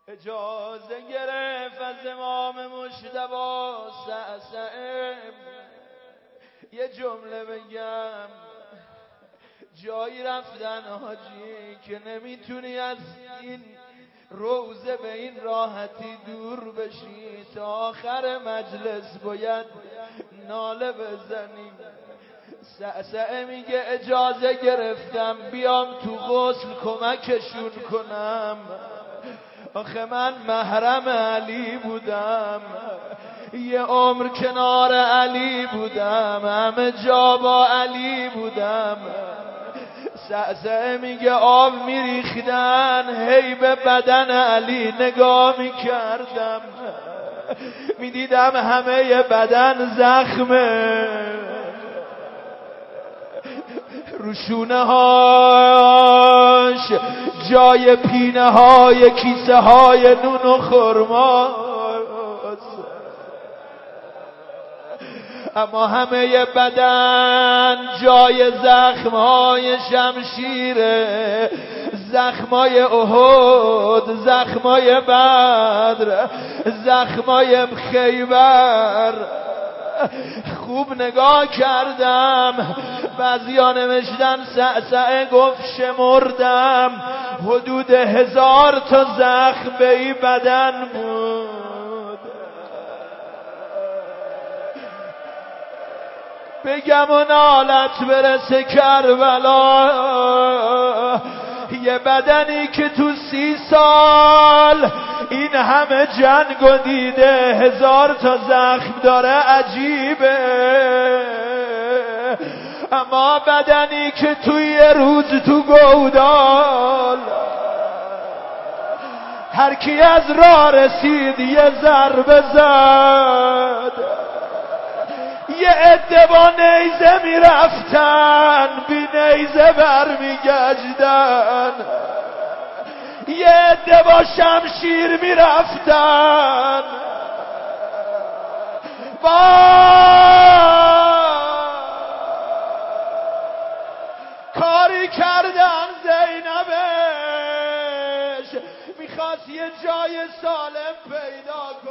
اجازه گرفت از امام مجتبی سعسعه یه جمله بگم. جایی رفتن حاجی که نمیتونی از این روزه به این راحتی دور بشی، تا آخر مجلس باید ناله بزنی. سعسعه میگه اجازه گرفتم بیام تو غسل کمکشون کنم، آخه من محرم علی بودم، یه عمر کنار علی بودم، همه جا با علی بودم. سعسعه میگه آب میریختن، هی به بدن علی نگاه میکردم، میدیدم همه بدن زخمه، روشونه هاش جای پینه های کیسه های نون و خرماست، اما همه بدن جای زخمهای شمشیره، زخمای احد، زخمای بدر، زخمای خیبر. خوب نگاه کردم، بعضیا نوشتن سعسعه گفت شمردم حدود 1000 تا زخم به این بدن بود. بگم اون حالت برسه کربلا، یه بدنی که تو 30 سال این همه جنگ و دیده 1000 تا زخم داره عجیبه، اما بدنی که توی یه روز تو گودال هر کی از راه رسید یه ضربه زد، یه عده با نیزه میرفتن بی نیزه برمیگشتن، یه عده با شمشیر میرفتن. کاری کردن زینبش میخواست یه جای سالم پیدا کنه،